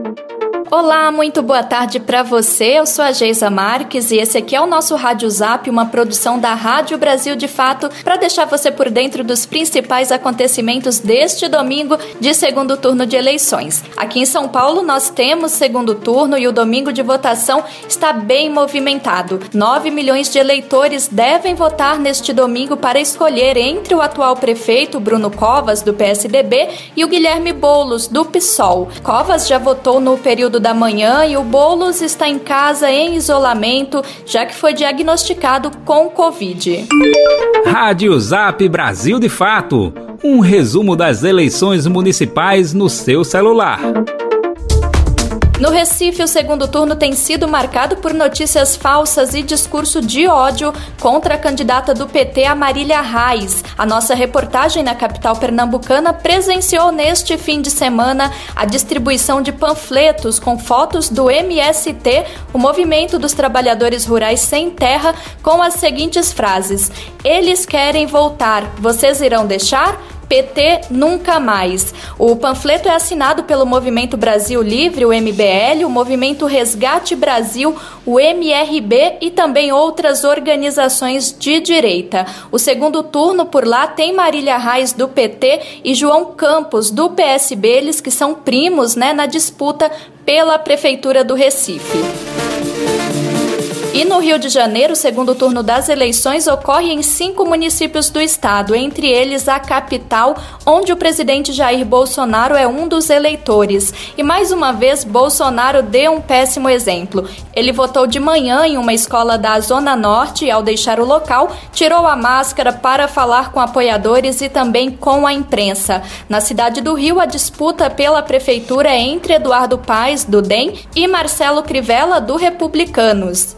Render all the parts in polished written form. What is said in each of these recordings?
Olá, muito boa tarde para você. Eu sou a Geisa Marques e esse aqui é o nosso Rádio Zap, uma produção da Rádio Brasil de Fato, para deixar você por dentro dos principais acontecimentos deste domingo de segundo turno de eleições. Aqui em São Paulo nós temos segundo turno e o domingo de votação está bem movimentado. 9 milhões de eleitores devem votar neste domingo para escolher entre o atual prefeito Bruno Covas, do PSDB, e o Guilherme Boulos, do PSOL. Covas já votou no período da manhã e o Boulos está em casa em isolamento, já que foi diagnosticado com Covid. Rádio Zap Brasil de Fato, um resumo das eleições municipais no seu celular. No Recife, o segundo turno tem sido marcado por notícias falsas e discurso de ódio contra a candidata do PT, Marília Reis. A nossa reportagem na capital pernambucana presenciou neste fim de semana a distribuição de panfletos com fotos do MST, o Movimento dos Trabalhadores Rurais Sem Terra, com as seguintes frases: "Eles querem voltar, vocês irão deixar? PT nunca mais". O panfleto é assinado pelo Movimento Brasil Livre, o MBL, o Movimento Resgate Brasil, o MRB e também outras organizações de direita. O segundo turno por lá tem Marília Reis, do PT, e João Campos, do PSB, eles que são primos, na disputa pela Prefeitura do Recife. E no Rio de Janeiro, o segundo turno das eleições ocorre em 5 municípios do estado, entre eles a capital, onde o presidente Jair Bolsonaro é um dos eleitores. E mais uma vez, Bolsonaro deu um péssimo exemplo. Ele votou de manhã em uma escola da Zona Norte e, ao deixar o local, tirou a máscara para falar com apoiadores e também com a imprensa. Na cidade do Rio, a disputa pela prefeitura é entre Eduardo Paes, do DEM, e Marcelo Crivella, do Republicanos.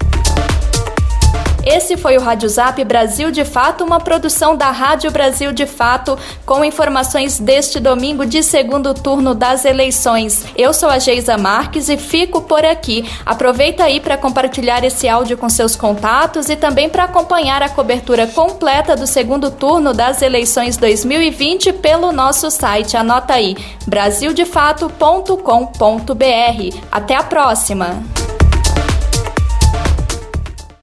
Esse foi o Rádio Zap Brasil de Fato, uma produção da Rádio Brasil de Fato, com informações deste domingo de segundo turno das eleições. Eu sou a Geisa Marques e fico por aqui. Aproveita aí para compartilhar esse áudio com seus contatos e também para acompanhar a cobertura completa do segundo turno das eleições 2020 pelo nosso site. Anota aí, brasildefato.com.br. Até a próxima!